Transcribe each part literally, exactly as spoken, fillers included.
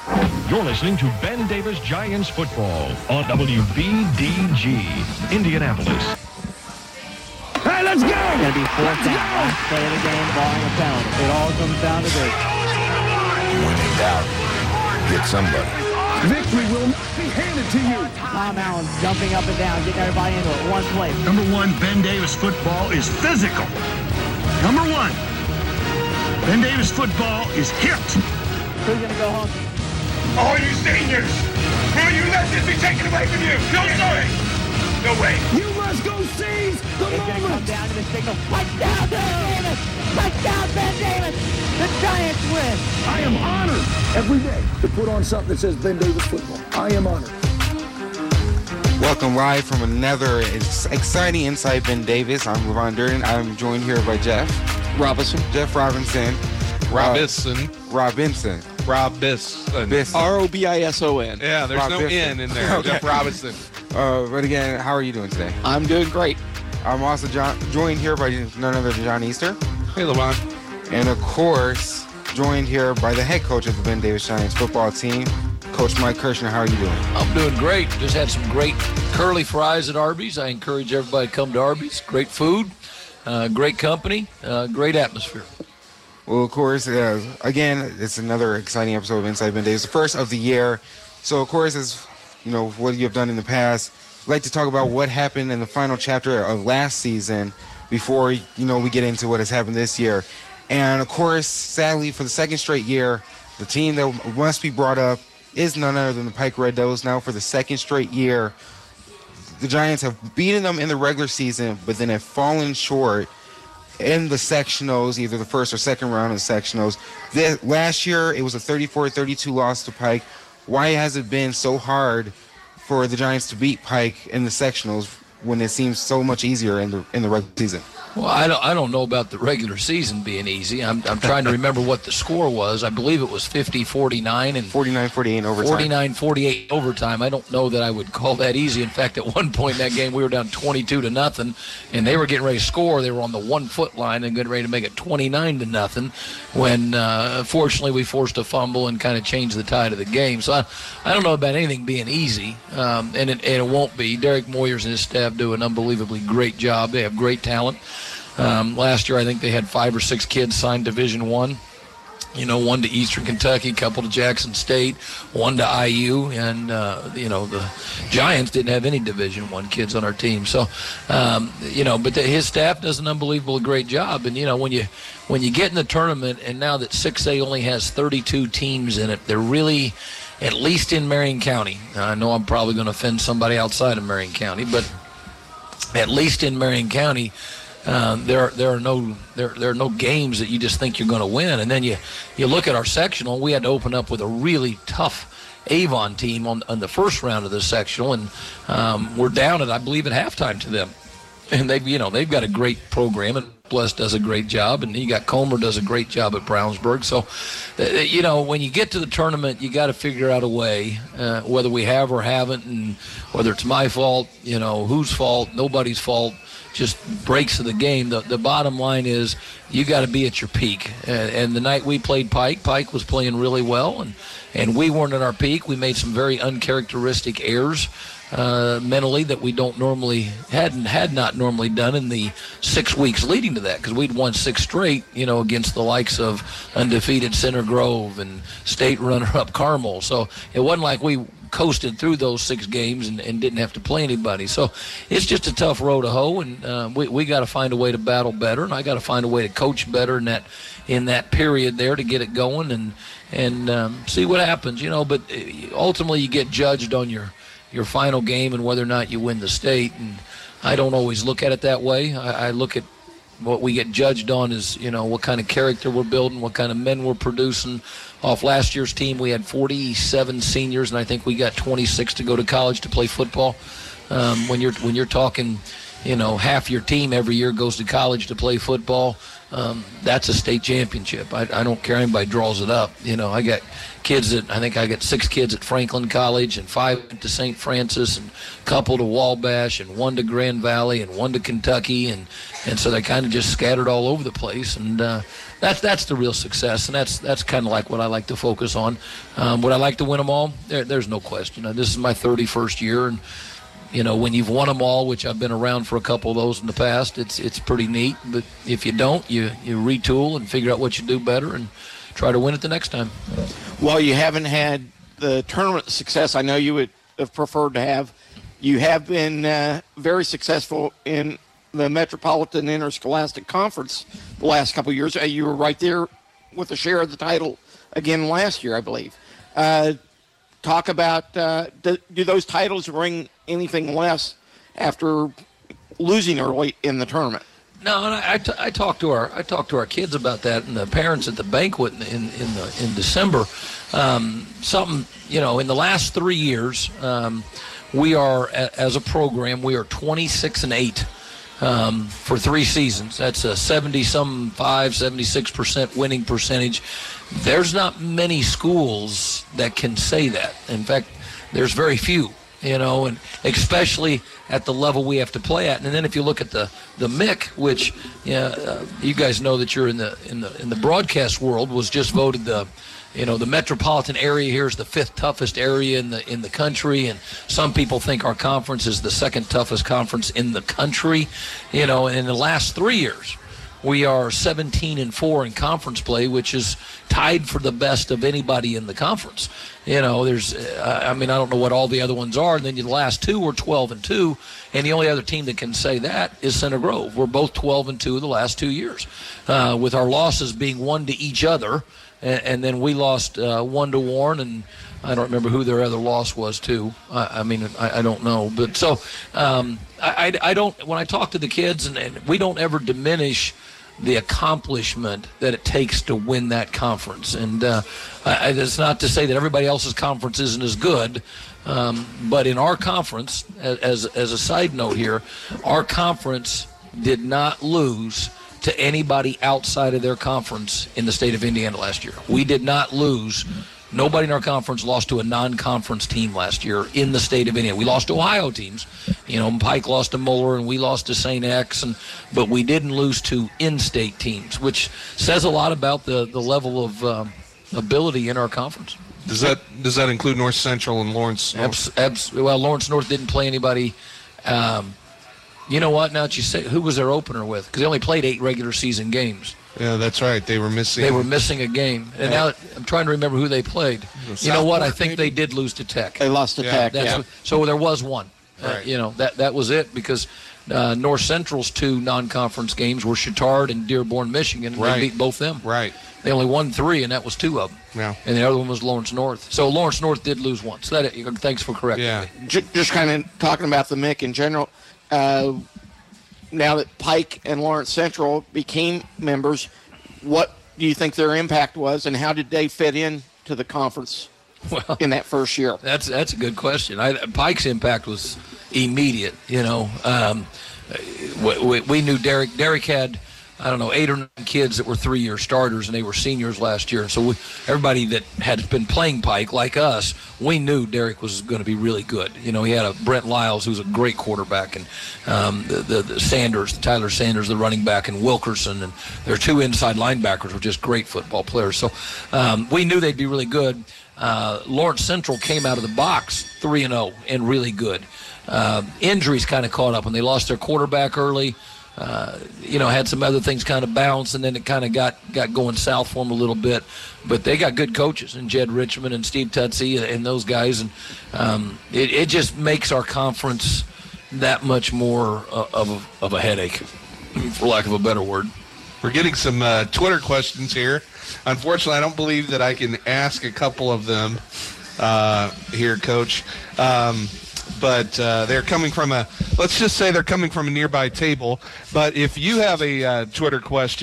You're listening to Ben Davis Giants football on W B D G, Indianapolis. Hey, let's go! It's going to be fourth down. Last play of the game, barring a penalty. It all comes down to this. When in doubt, get somebody. Victory will not be handed to you. Tom Allen jumping up and down, getting everybody into it. One play. Number one, Ben Davis football is physical. Number one, Ben Davis football is hit. Who's going to go home? All you seniors, will you let this be taken away from you? No, sorry. No way. You must go seize the It's going to come moment. down to the signal. Touchdown, Ben Davis! Touchdown, Ben Davis! The Giants win. I am honored every day to put on something that says Ben Davis football. I am honored. Welcome live from another ex- exciting Inside Ben Davis. I'm Levon Durden. I'm joined here by Jeff Robinson. Jeff Robinson. Robinson. Uh, Robinson. Robinson. Bis- R O B I S O N. Yeah, there's no N in there. Okay. Jeff Robinson. Uh, but again, how are you doing today? I'm doing great. I'm also John, joined here by none other than John Easter. Hey, Levon. And of course, joined here by the head coach of the Ben Davis Giants football team, Coach Mike Kirshner. How are you doing? I'm doing great. Just had some great curly fries at Arby's. I encourage everybody to come to Arby's. Great food, uh, great company, uh, great atmosphere. Well, of course, uh, again, it's another exciting episode of Inside Ben Davis, the first of the year. So, of course, as you know, what you have done in the past, I'd like to talk about what happened in the final chapter of last season before, you know, we get into what has happened this year. And, of course, sadly, for the second straight year, the team that must be brought up is none other than the Pike Red Devils. Now, for the second straight year, the Giants have beaten them in the regular season, but then have fallen short in the sectionals, either the first or second round of the sectionals. The, last year, it was a thirty-four thirty-two loss to Pike. Why has it been so hard for the Giants to beat Pike in the sectionals when it seems so much easier in the in the regular season? Well, I don't, I don't know about the regular season being easy. I'm, I'm trying to remember what the score was. I believe it was fifty forty-nine and forty-nine forty-eight in overtime. forty-nine forty-eight overtime. I don't know that I would call that easy. In fact, at one point in that game, we were down twenty-two to nothing, and they were getting ready to score. They were on the one-foot line and getting ready to make it twenty-nine to nothing when, uh, fortunately, we forced a fumble and kind of changed the tide of the game. So I, I don't know about anything being easy, um, and, it, and it won't be. Derek Moyers and his staff do an unbelievably great job. They have great talent. Um, last year, I think they had five or six kids signed Division One. You know, one to Eastern Kentucky, a couple to Jackson State, one to I U, and uh, you know the Giants didn't have any Division One kids on our team. So, um, you know, but the, his staff does an unbelievable great job. And you know, when you when you get in the tournament, and now that six A only has thirty-two teams in it, they're really, at least in Marion County. I know I'm probably going to offend somebody outside of Marion County, but at least in Marion County. Uh, there, there are no, there, there are no games that you just think you're going to win, and then you, you look at our sectional. We had to open up with a really tough Avon team on, on the first round of the sectional, and um, we're down at, I believe, at halftime to them. And they've, you know, they've got a great program, and Bless does a great job, and you got Comer does a great job at Brownsburg. So, uh, you know, when you get to the tournament, you got to figure out a way, uh, whether we have or haven't, and whether it's my fault, you know, whose fault, nobody's fault. Just breaks of the game. The, the bottom line is you got to be at your peak. Uh, and the night we played Pike, Pike was playing really well, and, and we weren't at our peak. We made some very uncharacteristic errors uh, mentally that we don't normally hadn't had not normally done in the six weeks leading to that, because we'd won six straight, you know, against the likes of undefeated Center Grove and state runner-up Carmel. So it wasn't like we coasted through those six games and, and didn't have to play anybody. So it's just a tough road to hoe, and uh, we we got to find a way to battle better, and I got to find a way to coach better in that in that period there to get it going and and um, see what happens, you know. But ultimately, you get judged on your your final game and whether or not you win the state. And I don't always look at it that way. I, I look at what we get judged on is, you know, what kind of character we're building, what kind of men we're producing. Off last year's team, we had forty-seven seniors, and I think we got twenty-six to go to college to play football. Um, when you're when you're talking, you know, half your team every year goes to college to play football. Um, that's a state championship. I, I don't care anybody draws it up. You know, I got kids that I think I got six kids at Franklin College and five to Saint Francis and a couple to Wabash and one to Grand Valley and one to Kentucky. And, and so they kind of just scattered all over the place. And uh, that's that's the real success. And that's that's kind of like what I like to focus on. Um, would I like to win them all? There, there's no question. Uh, this is my thirty-first year. And you know, when you've won them all, which I've been around for a couple of those in the past, it's it's pretty neat. But if you don't, you, you retool and figure out what you do better and try to win it the next time. While you haven't had the tournament success I know you would have preferred to have, you have been uh, very successful in the Metropolitan Interscholastic Conference the last couple of years. Uh, you were right there with a share of the title again last year, I believe. Uh, talk about, uh, do, do those titles ring anything less after losing early in the tournament? No, and I, I, t- I talked to our I talked to our kids about that and the parents at the banquet in in, in, the, in December. Um, something you know, in the last three years, um, we are a, as a program we are twenty-six and eight um, for three seasons. That's a seventy some five, seventy-six percent winning percentage. There's not many schools that can say that. In fact, there's very few. You know, and especially at the level we have to play at. And then if you look at the the M I C, which yeah, uh, you guys know that you're in the in the in the broadcast world, was just voted the, you know, the metropolitan area here is the fifth toughest area in the in the country, and some people think our conference is the second toughest conference in the country. You know, and in the last three years, we are seventeen and four in conference play, which is tied for the best of anybody in the conference. You know, there's, uh, I mean, I don't know what all the other ones are. And then the last two were twelve and two, and the only other team that can say that is Center Grove. We're both twelve and two the last two years, uh, with our losses being one to each other, and, and then we lost uh, one to Warren, and I don't remember who their other loss was to. I, I mean, I, I don't know. But so um, I, I, I don't. When I talk to the kids, and, and we don't ever diminish the accomplishment that it takes to win that conference. And uh, I, it's not to say that everybody else's conference isn't as good, um, but in our conference, as as a side note here, our conference did not lose to anybody outside of their conference in the state of Indiana last year. We did not lose. Nobody in our conference lost to a non-conference team last year in the state of Indiana. We lost to Ohio teams. You know, Pike lost to Muller, and we lost to Saint X, and but we didn't lose to in-state teams, which says a lot about the, the level of um, ability in our conference. Does that does that include North Central and Lawrence North? Abs- abs- well, Lawrence North didn't play anybody. Um, you know what? Now that you say, who was their opener with? Because they only played eight regular season games. Yeah, that's right. They were missing. They were missing a game, and yeah. now I'm trying to remember who they played. You know what? I think they did lose to Tech. They lost to yeah. Tech. That's Yeah. what, so there was one. Right. Uh, you know that that was it because uh, North Central's two non-conference games were Chittard and Dearborn, Michigan. And right. They beat both them. Right. They only won three, and that was two of them. Yeah. And the other one was Lawrence North. So Lawrence North did lose one. So that thanks for correcting yeah. me. J- just kind of talking about the M I C in general. Uh, now that Pike and Lawrence Central became members, what do you think their impact was, and how did they fit in to the conference well, in that first year? That's that's a good question. I, Pike's impact was immediate. You know, um, we, we, we knew Derek. Derek had, I don't know, eight or nine kids that were three-year starters, and they were seniors last year. So we, everybody that had been playing Pike, like us, we knew Derek was going to be really good. You know, he had a Brent Lyles, who's a great quarterback, and um, the, the, the Sanders, Tyler Sanders, the running back, and Wilkerson, and their two inside linebackers were just great football players. So um, we knew they'd be really good. Uh, Lawrence Central came out of the box three and oh and really good. Uh, injuries kind of caught up when they lost their quarterback early. Uh, you know, had some other things kind of bounce, and then it kind of got, got going south for them a little bit. But they got good coaches, and Jed Richmond and Steve Tutsi and, and those guys. And um, it, it just makes our conference that much more uh, of, a, of a headache, for lack of a better word. We're getting some uh, Twitter questions here. Unfortunately, I don't believe that I can ask a couple of them uh, here, Coach. Um, but uh, they're coming from a, let's just say they're coming from a nearby table. But if you have a uh, Twitter question,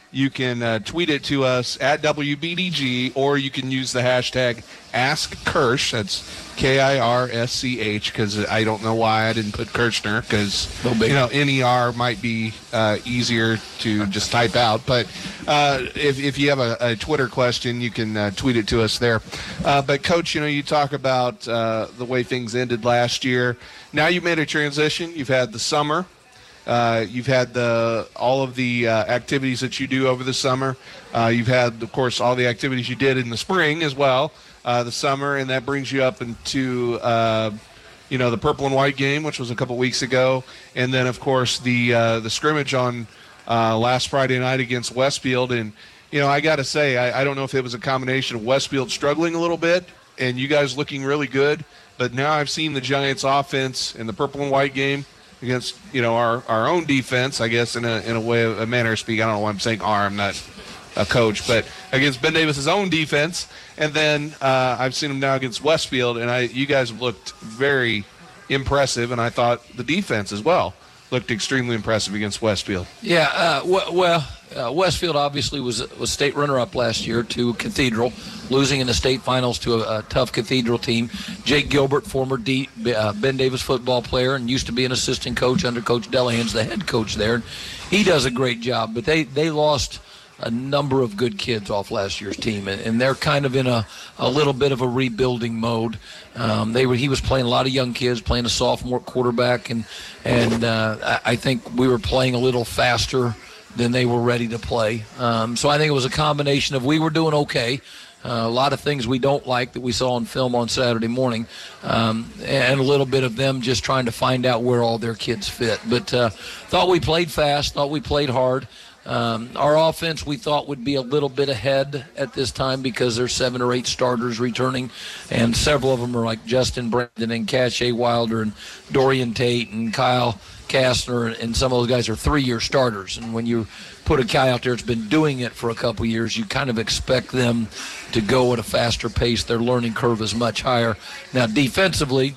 you can uh, tweet it to us at W B D G, or you can use the hashtag AskKirsch. That's K I R S C H, because I don't know why I didn't put Kirchner, because No you know N E R might be uh, easier to just type out. But uh, if, if you have a, a Twitter question, you can uh, tweet it to us there. Uh, but, Coach, you know, you talk about uh, the way things ended last year. Now you've made a transition. You've had the summer. Uh, you've had the all of the uh, activities that you do over the summer. Uh, you've had, of course, all the activities you did in the spring as well, uh, the summer, and that brings you up into, uh, you know, the purple and white game, which was a couple weeks ago, and then, of course, the uh, the scrimmage on uh, last Friday night against Westfield. And, you know, I got to say, I, I don't know if it was a combination of Westfield struggling a little bit and you guys looking really good, but now I've seen the Giants' offense in the purple and white game against, you know, our, our own defense, I guess, in a in a way, a manner of speaking. I don't know why I'm saying our, I'm not a coach, but against Ben Davis's own defense. And then uh, I've seen him now against Westfield, and I you guys looked very impressive, and I thought the defense as well looked extremely impressive against Westfield. Yeah, uh, w- well, uh, Westfield obviously was was state runner-up last year to Cathedral, losing in the state finals to a, a tough Cathedral team. Jake Gilbert, former D, uh, Ben Davis football player, and used to be an assistant coach under Coach Delahan's the head coach there. He does a great job, but they, they lost a number of good kids off last year's team, and, and they're kind of in a, a little bit of a rebuilding mode. Um, they were he was playing a lot of young kids, playing a sophomore quarterback, and and uh, I, I think we were playing a little faster than they were ready to play. Um, so I think it was a combination of we were doing okay, uh, a lot of things we don't like that we saw on film on Saturday morning, um, and a little bit of them just trying to find out where all their kids fit. But uh, thought we played fast, thought we played hard. Um, our offense, we thought, would be a little bit ahead at this time because there's seven or eight starters returning, and several of them are like Justin Brandon and Cache Wilder and Dorian Tate and Kyle Kastner, and some of those guys are three-year starters. And when you put a guy out there that's been doing it for a couple years, you kind of expect them to go at a faster pace. Their learning curve is much higher. Now, defensively,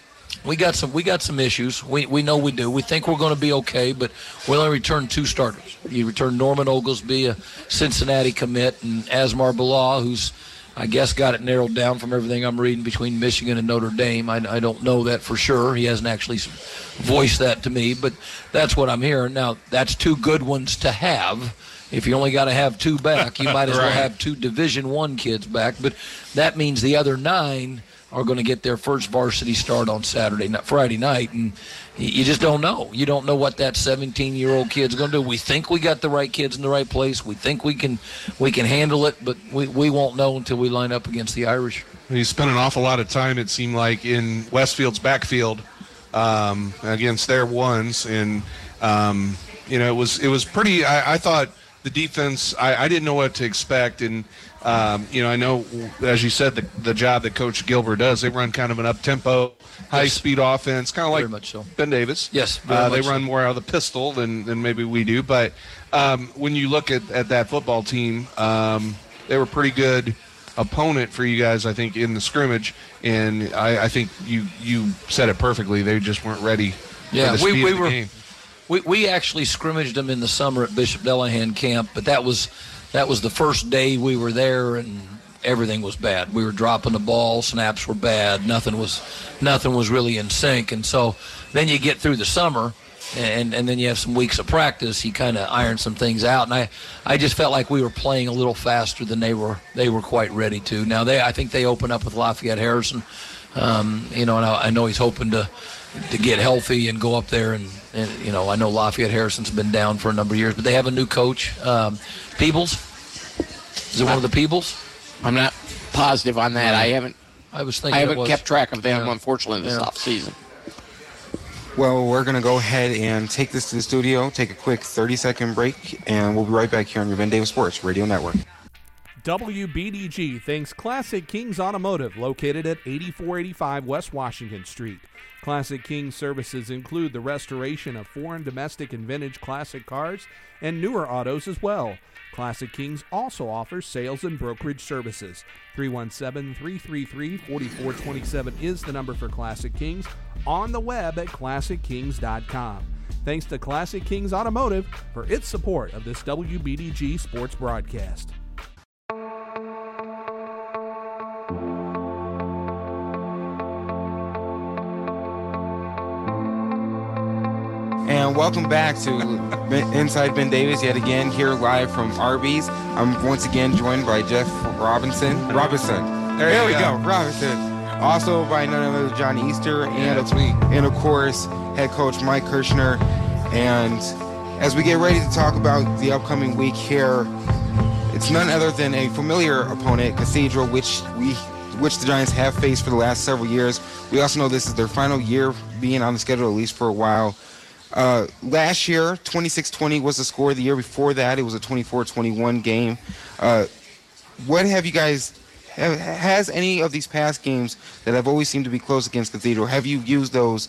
We got some we got some issues. We we know we do. We think we're going to be okay, but we only returned two starters. You returned Norman Oglesby, a Cincinnati commit, and Asmar Bilal, who's, I guess, got it narrowed down from everything I'm reading between Michigan and Notre Dame. I, I don't know that for sure. He hasn't actually voiced that to me, but that's what I'm hearing. Now, that's two good ones to have. If you only got to have two back, you might as right. well have two Division One kids back. But that means the other nine are going to get their first varsity start on Saturday, not Friday night, and you just don't know. You don't know what that seventeen-year-old kid's going to do. We think we got the right kids in the right place. We think we can we can handle it, but we, we won't know until we line up against the Irish. He spent an awful lot of time, it seemed like, in Westfield's backfield um, against their ones, and um, you know it was it was pretty. I, I thought the defense. I, I didn't know what to expect, and. Um, you know, I know, as you said, the, the job that Coach Gilbert does, they run kind of an up-tempo, high-speed yes. offense, kind of like very much so. Ben Davis. Yes, uh, they so. run more out of the pistol than, than maybe we do. But um, when you look at, at that football team, um, they were a pretty good opponent for you guys, I think, in the scrimmage. And I, I think you you said it perfectly. They just weren't ready yeah, for the we, speed we of the were, game. We, we actually scrimmaged them in the summer at Bishop Delahan camp, but that was that was the first day we were there, and everything was bad. We were dropping the ball, snaps were bad, nothing was nothing was really in sync. And so then you get through the summer, and, and then you have some weeks of practice, you kind of iron some things out. And I, I just felt like we were playing a little faster than they were they were quite ready to. Now, they I think they open up with Lafayette Harrison. Um, you know, and I, I know he's hoping to to get healthy and go up there. And, and, you know, I know Lafayette Harrison's been down for a number of years, but they have a new coach, um, Peebles. Is it one of the Peebles? I'm not positive on that. I haven't. I was thinking. I haven't it was. kept track of them, yeah. unfortunately, this yeah. off season. Well, we're going to go ahead and take this to the studio, take a quick thirty-second break, and we'll be right back here on your Ben Davis Sports Radio Network. W B D G thanks Classic Kings Automotive, located at eighty-four eighty-five West Washington Street. Classic Kings services include the restoration of foreign, domestic, and vintage classic cars and newer autos as well. Classic Kings also offers sales and brokerage services. three one seven, three three three, four four two seven is the number for Classic Kings. On the web at classic kings dot com. Thanks to Classic Kings Automotive for its support of this W B D G sports broadcast. And welcome back to Inside Ben Davis yet again, here live from Arby's. I'm once again joined by Jeff Robinson. Robinson. There, there we go. go, Robinson. Also by none other than John Easter, and, yeah, that's me. and of course, head coach Mike Kirshner. And as we get ready to talk about the upcoming week here, it's none other than a familiar opponent, Cathedral, which we which the Giants have faced for the last several years. We also know this is their final year being on the schedule, at least for a while. Uh, last year, twenty-six twenty was the score. The year before that, it was a twenty-four twenty-one game. Uh, what have you guys, have, has any of these past games that have always seemed to be close against Cathedral, have you used those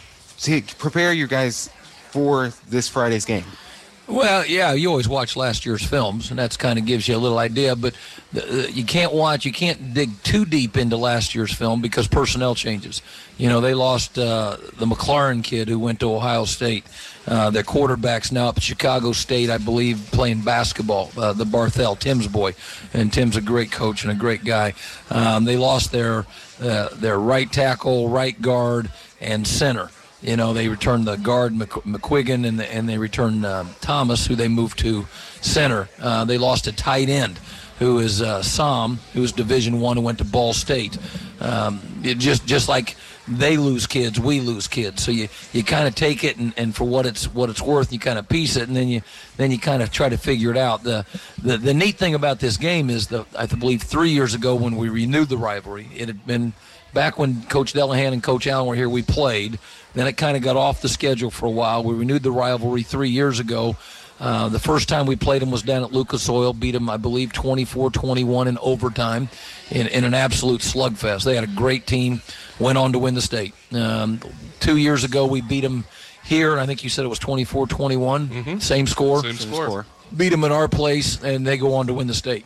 to prepare you guys for this Friday's game? Well, yeah, you always watch last year's films, and that's kind of gives you a little idea. But the, you can't watch, you can't dig too deep into last year's film because personnel changes. You know, they lost uh, the McLaurin kid who went to Ohio State. Uh, their quarterback's now up at Chicago State, I believe, playing basketball. Uh, the Barthel, Tim's boy, and Tim's a great coach and a great guy. Um, they lost their uh, their right tackle, right guard, and center. You know, they returned the guard McQuiggan, and, the, and they returned uh, Thomas, who they moved to center. Uh, they lost a tight end, who is uh, Sam, who's Division One, who went to Ball State. Um, it just just like they lose kids, we lose kids. So you, you kind of take it, and, and for what it's what it's worth, you kind of piece it, and then you then you kind of try to figure it out. The, the the neat thing about this game is that I believe three years ago when we renewed the rivalry, it had been back when Coach Delahan and Coach Allen were here, we played. Then it kind of got off the schedule for a while. We renewed the rivalry three years ago. Uh, the first time we played them was down at Lucas Oil, beat them, I believe, twenty-four twenty-one in overtime in, in an absolute slugfest. They had a great team, went on to win the state. Um, two years ago, we beat them here, and I think you said it was twenty-four twenty-one, mm-hmm. same score. Same score. Beat them at our place, and they go on to win the state.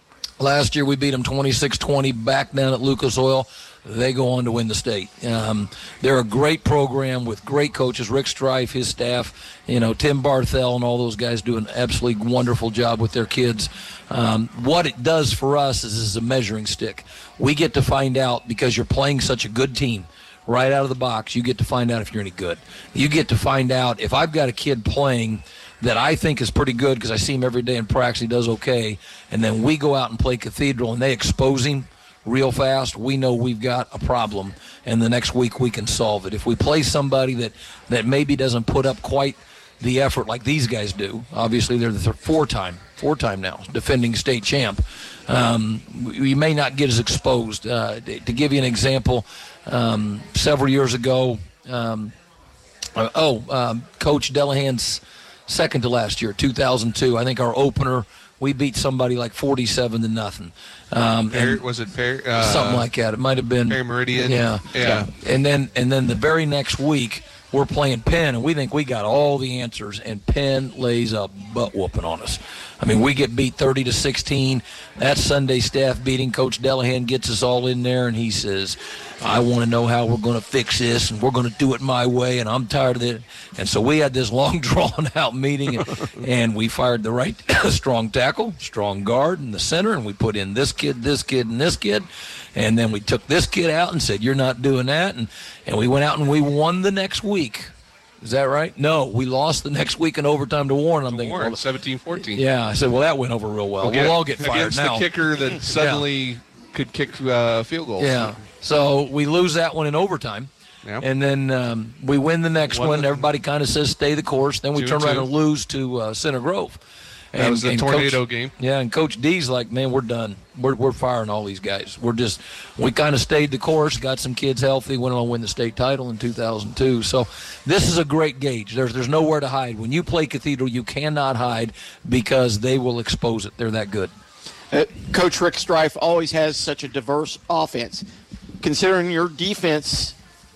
Last year, we beat them twenty-six twenty back down at Lucas Oil. They go on to win the state. Um, they're a great program with great coaches. Rick Strife, his staff, you know, Tim Barthel, and all those guys do an absolutely wonderful job with their kids. Um, what it does for us is, is a measuring stick. We get to find out, because you're playing such a good team right out of the box, you get to find out if you're any good. You get to find out if I've got a kid playing that I think is pretty good because I see him every day in practice, he does okay, and then we go out and play Cathedral and they expose him real fast, we know we've got a problem, and the next week we can solve it. If we play somebody that, that maybe doesn't put up quite the effort like these guys do, obviously they're the four-time, four-time now, defending state champ, um, we, we may not get as exposed. Uh, to, to give you an example, um, several years ago, um, uh, oh, um, Coach Delahan's second to last year, two thousand two, I think our opener, we beat somebody like forty-seven to nothing. Um, Perry, was it Perry? Uh, something like that. It might have been Perry Meridian. Yeah, yeah. And then and then the very next week we're playing Penn, and we think we got all the answers, and Penn lays a butt whooping on us. I mean, we get beat thirty to sixteen. That Sunday staff meeting, Coach Delahan gets us all in there, and he says, I want to know how we're going to fix this, and we're going to do it my way, and I'm tired of it. And so we had this long, drawn-out meeting, and, and we fired the right strong tackle, strong guard in the center, and we put in this kid, this kid, and this kid. And then we took this kid out and said, you're not doing that. And, and we went out and we won the next week. Is that right? No, we lost the next week in overtime to Warren. I'm thinking, Warren, seventeen fourteen. Yeah, I said, well, that went over real well. We'll, we'll all get fired against now. The kicker that suddenly yeah. could kick uh, field goals. Yeah. So we lose that one in overtime. Yep. And then um, we win the next one. one. Everybody kind of says stay the course. Then we turn around and lose to uh, Center Grove. That and, was the tornado Coach, game. Yeah, and Coach D's like, man, we're done. We're we're firing all these guys. We're just we kind of stayed the course, got some kids healthy, went on to win the state title in two thousand two. So this is a great gauge. There's there's nowhere to hide. When you play Cathedral, you cannot hide because they will expose it. They're that good. Uh, Coach Rick Strife always has such a diverse offense. Considering your defense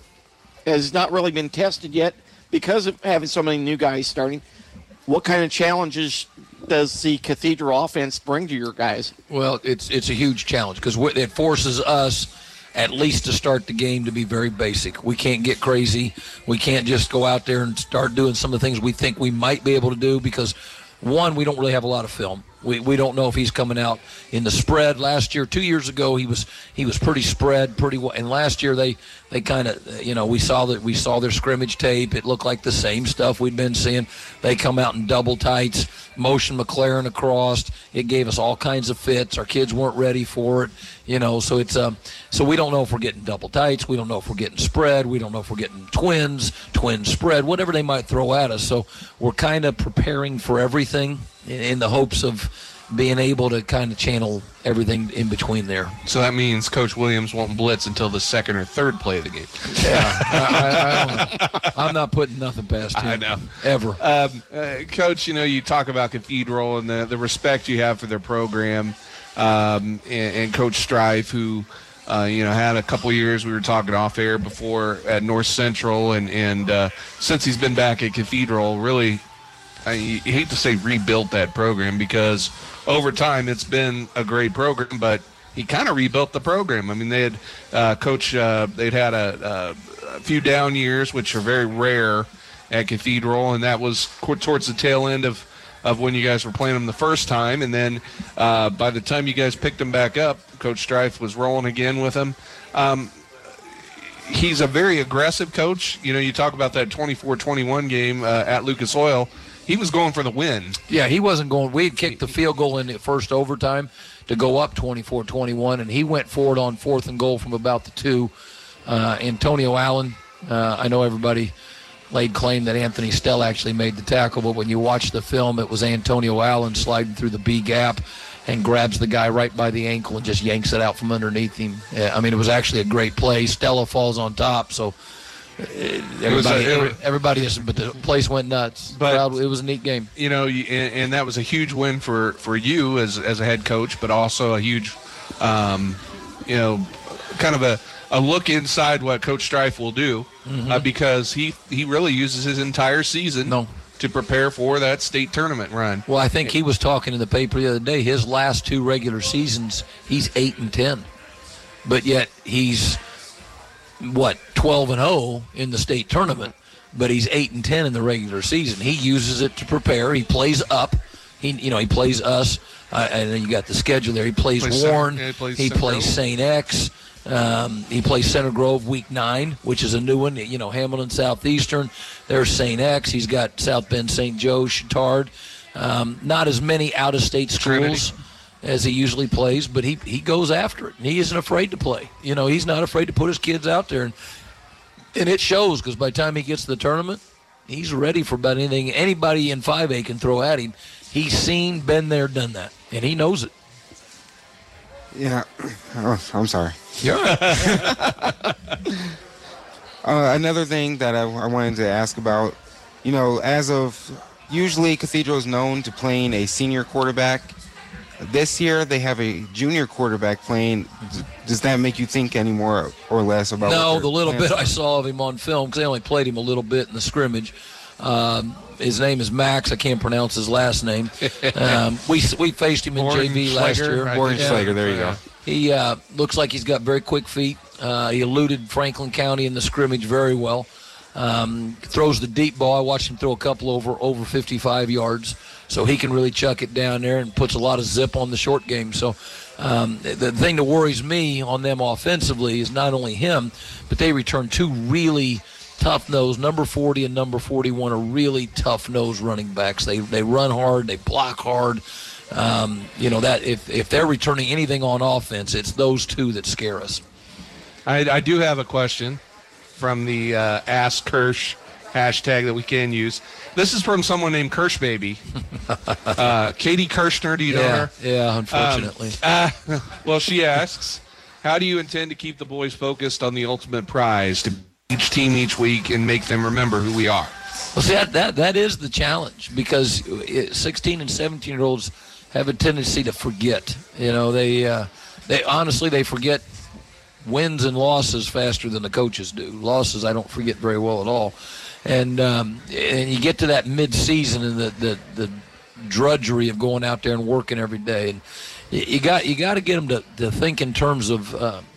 has not really been tested yet because of having so many new guys starting, what kind of challenges does the Cathedral offense bring to your guys? Well, it's it's a huge challenge because it forces us at least to start the game, to be very basic. We can't get crazy. We can't just go out there and start doing some of the things we think we might be able to do because, one, we don't really have a lot of film. We we don't know if he's coming out in the spread. Last year, two years ago, he was he was pretty spread, pretty well. And last year, they they kind of, you know, we saw that we saw their scrimmage tape. It looked like the same stuff we'd been seeing. They come out in double tights, motion McLaren across. It gave us all kinds of fits. Our kids weren't ready for it, you know. So it's um so we don't know if we're getting double tights. We don't know if we're getting spread. We don't know if we're getting twins, twin spread, whatever they might throw at us. So we're kind of preparing for everything in, in the hopes of being able to kind of channel everything in between there. So that means Coach Williams won't blitz until the second or third play of the game. Yeah, I, I, I I'm not putting nothing past him. I know. Ever. Um, uh, Coach, you know, you talk about Cathedral and the, the respect you have for their program, um, and, and Coach Strife, who, uh, you know, had a couple years, we were talking off air before at North Central, and, and uh, since he's been back at Cathedral, really, I, you hate to say rebuilt that program because over time it's been a great program, but he kind of rebuilt the program. I mean, they had uh, Coach, uh, they'd had a, a, a few down years, which are very rare at Cathedral, and that was towards the tail end of, of when you guys were playing them the first time. And then uh, by the time you guys picked them back up, Coach Strife was rolling again with them. Um, he's a very aggressive coach. You know, you talk about that twenty-four twenty-one game uh, at Lucas Oil. He was going for the win. Yeah, he wasn't going. We had kicked the field goal in the first overtime to go up twenty-four twenty-one, and he went forward on fourth and goal from about the two. Uh, Antonio Allen, uh, I know everybody laid claim that Anthony Stell actually made the tackle, but when you watch the film, it was Antonio Allen sliding through the B gap and grabs the guy right by the ankle and just yanks it out from underneath him. I mean, it was actually a great play. Stella falls on top, so everybody, was a, every, everybody is, but the place went nuts. But Crowd, it was a neat game. You know, and, and that was a huge win for, for you as as a head coach, but also a huge, um, you know, kind of a, a look inside what Coach Strife will do, mm-hmm. uh, because he he really uses his entire season no. to prepare for that state tournament run. Well, I think he was talking in the paper the other day. His last two regular seasons, he's eight and ten, but yet he's what twelve and zero in the state tournament. But he's eight and ten in the regular season. He uses it to prepare. He plays up. He you know he plays us, uh, and then you got the schedule there. He plays, plays Warren. Center, yeah, he plays, he plays Saint X. Um, he plays Center Grove week nine, which is a new one. You know, Hamilton Southeastern. There's Saint X. He's got South Bend, Saint Joe, Chittard. Um, not as many out-of-state schools Trinity. as he usually plays, but he he goes after it. And he isn't afraid to play. You know, he's not afraid to put his kids out there, and and it shows because by the time he gets to the tournament, he's ready for about anything anybody in five A can throw at him. He's seen, been there, done that, and he knows it. Yeah. Oh, I'm sorry. You're right. uh, another thing that I, I wanted to ask about, you know, as of usually Cathedral is known to playing a senior quarterback. This year they have a junior quarterback playing. Does that make you think any more or less about? No, the little bit I saw of him on film, because they only played him a little bit in the scrimmage. Um, his name is Max. I can't pronounce his last name. Um, we we faced him in Morgan J V last Schlager, year. right? Morgan Yeah. Schlager, there you go. He uh, looks like he's got very quick feet. Uh, he eluded Franklin County in the scrimmage very well. Um, throws the deep ball. I watched him throw a couple over over fifty-five yards, so he can really chuck it down there and puts a lot of zip on the short game. So um, the, the thing that worries me on them offensively is not only him, but they return two really tough-nosed, number forty and number forty-one are really tough-nosed running backs. They they run hard, they block hard. Um, you know that if if they're returning anything on offense, it's those two that scare us. I, I do have a question from the uh, Ask Kirsch hashtag that we can use. This is from someone named Kirsch Baby. uh, Katie Kirschner, do you know Yeah, her? yeah, unfortunately. Um, uh, well, she asks, how do you intend to keep the boys focused on the ultimate prize to each team each week and make them remember who we are? Well, see, that, that, that is the challenge, because sixteen and seventeen-year-olds have a tendency to forget. You know, they uh, they honestly, they forget wins and losses faster than the coaches do. Losses I don't forget very well at all. And um, and you get to that mid-season and the, the, the drudgery of going out there and working every day. And you got you got to get them to, to think in terms of uh,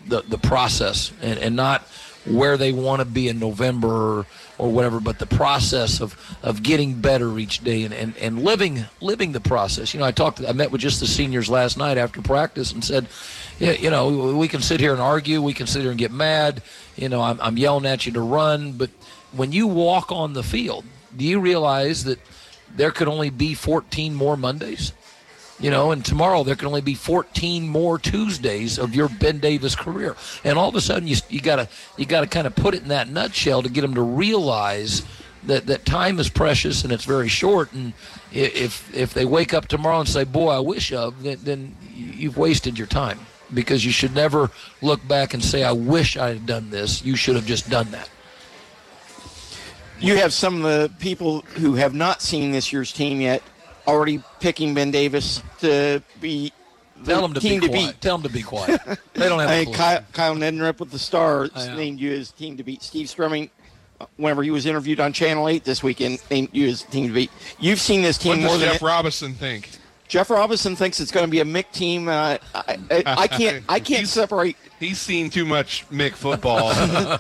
the, the process and, and not where they want to be in November or, or whatever, but the process of, of getting better each day and, and, and living living the process. You know, I talked, I met with just the seniors last night after practice and said, yeah, you know, we can sit here and argue, we can sit here and get mad. You know, I'm, I'm yelling at you to run, but when you walk on the field, do you realize that there could only be fourteen more Mondays? You know, and tomorrow there can only be fourteen more Tuesdays of your Ben Davis career. And all of a sudden you you gotta you gotta kind of put it in that nutshell to get them to realize that, that time is precious and it's very short. And if if they wake up tomorrow and say, "Boy, I wish of," then, then you've wasted your time, because you should never look back and say, "I wish I had done this." You should have just done that. You have some of the people who have not seen this year's team yet already picking Ben Davis to be the Tell them to team be to quiet. beat. Tell them to be quiet. They don't have I a mean, clue. Kyle, Kyle Neddenriep with the Stars I know. named you as team to beat. Steve Strumming, uh, whenever he was interviewed on Channel eight this weekend, named you as team to beat. You've seen this team What more does than Jeff Robinson think? Jeff Robinson thinks it's going to be a Mick team. Uh, I, I, I can't. I can't He's- separate. He's seen too much Mick football.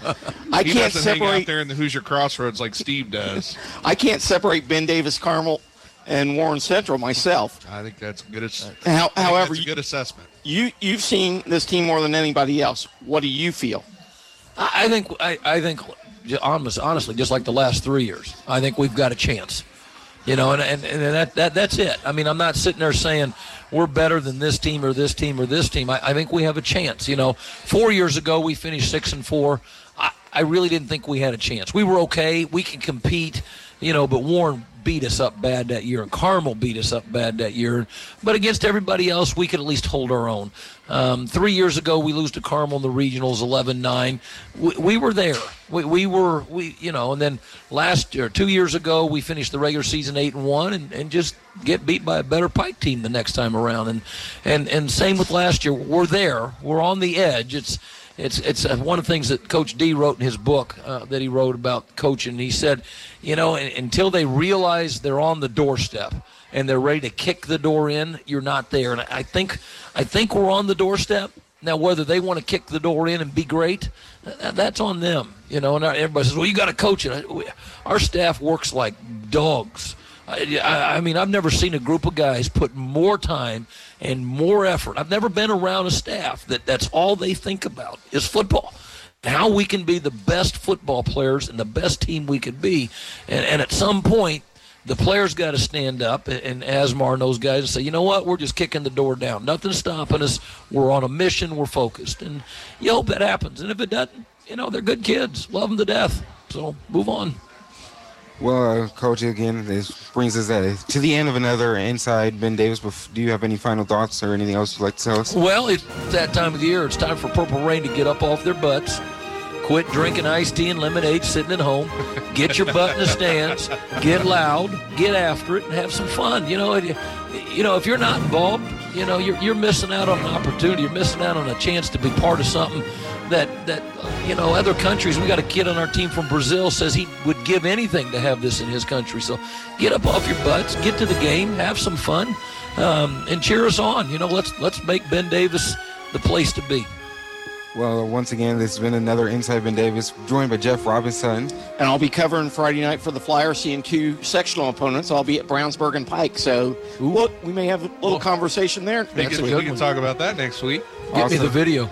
I he can't doesn't hang out separate. there in the Hoosier Crossroads like Steve does. I can't separate Ben Davis, Carmel, and Warren Central myself. I think that's a good. Ass- How, I think however, that's a good assessment. you you've seen this team more than anybody else. What do you feel? I I think I, I think honest, honestly, just like the last three years, I think we've got a chance. You know, and, and, and that, that that's it. I mean, I'm not sitting there saying we're better than this team or this team or this team. I, I think we have a chance. You know, four years ago we finished six and four. I, I really didn't think we had a chance. We were okay. We can compete. You know, but Warren beat us up bad that year, and Carmel beat us up bad that year. But against everybody else, we could at least hold our own. Um, three years ago, we lose to Carmel in the regionals, eleven nine. We, we were there. We, we were, we you know, and then last year, two years ago, we finished the regular season eight and one, and, and just get beat by a better Pike team the next time around. And and and same with last year. We're there. We're on the edge. It's It's it's one of the things that Coach D wrote in his book uh, that he wrote about coaching. He said, you know, until they realize they're on the doorstep and they're ready to kick the door in, you're not there. And I think I think we're on the doorstep. Now, whether they want to kick the door in and be great, that's on them. You know, and everybody says, well, you got to coach it. Our staff works like dogs. I, I mean, I've never seen a group of guys put more time and more effort. I've never been around a staff that that's all they think about is football. How we can be the best football players and the best team we could be. And, and at some point, the players got to stand up, and, and Asmar and those guys, and say, you know what, we're just kicking the door down. Nothing's stopping us. We're on a mission. We're focused. And you hope that happens. And if it doesn't, you know, they're good kids. Love them to death. So move on. Well, uh, Coach, again, this brings us uh, to the end of another Inside Ben Davis. Bef- Do you have any final thoughts or anything else you'd like to tell us? Well, it's that time of the year. It's time for Purple Rain to get up off their butts, quit drinking iced tea and lemonade sitting at home, get your butt in the stands, get loud, get after it, and have some fun. You know, it, you know, if you're not involved, you know, you're, you're missing out on an opportunity. You're missing out on a chance to be part of something that, that you know, other countries. We got a kid on our team from Brazil says he would give anything to have this in his country. So get up off your butts, get to the game, have some fun, um, and cheer us on. You know, let's let's make Ben Davis the place to be. Well, once again, this has been another Inside Ben Davis, joined by Jeff Robinson. And I'll be covering Friday night for the Flyers, seeing two sectional opponents. I'll be at Brownsburg and Pike. So, look, we may have a little Well, conversation there. We next can, week. we can talk about that next week. Get Also- me the video.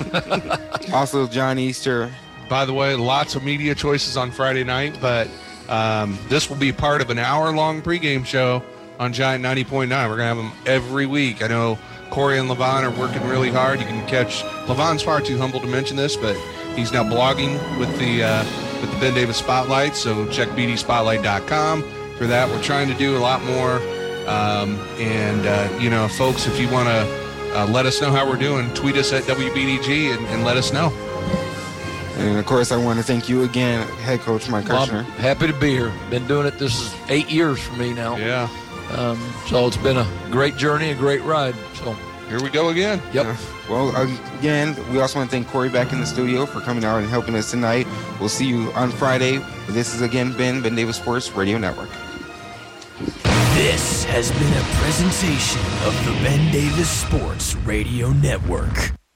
Also, John Easter. By the way, lots of media choices on Friday night, but um, this will be part of an hour-long pregame show on Giant ninety point nine. We're going to have them every week. I know Corey and Levon are working really hard. You can catch Levon's far too humble to mention this, but he's now blogging with the uh, with the Ben Davis Spotlight. So check b d spotlight dot com for that. We're trying to do a lot more, um, and uh, you know, folks, if you want to uh, let us know how we're doing, tweet us at W B D G and, and let us know. And, of course, I want to thank you again, head coach Mike Bob, Kirshner. happy to be here. Been doing it. This is eight years for me now. Yeah. Um, so it's been a great journey, a great ride. So here we go again. Yep. Uh, well, again, we also want to thank Corey back in the studio for coming out and helping us tonight. We'll see you on Friday. This is, again, Ben, Ben Davis Sports Radio Network. This has been a presentation of the Ben Davis Sports Radio Network.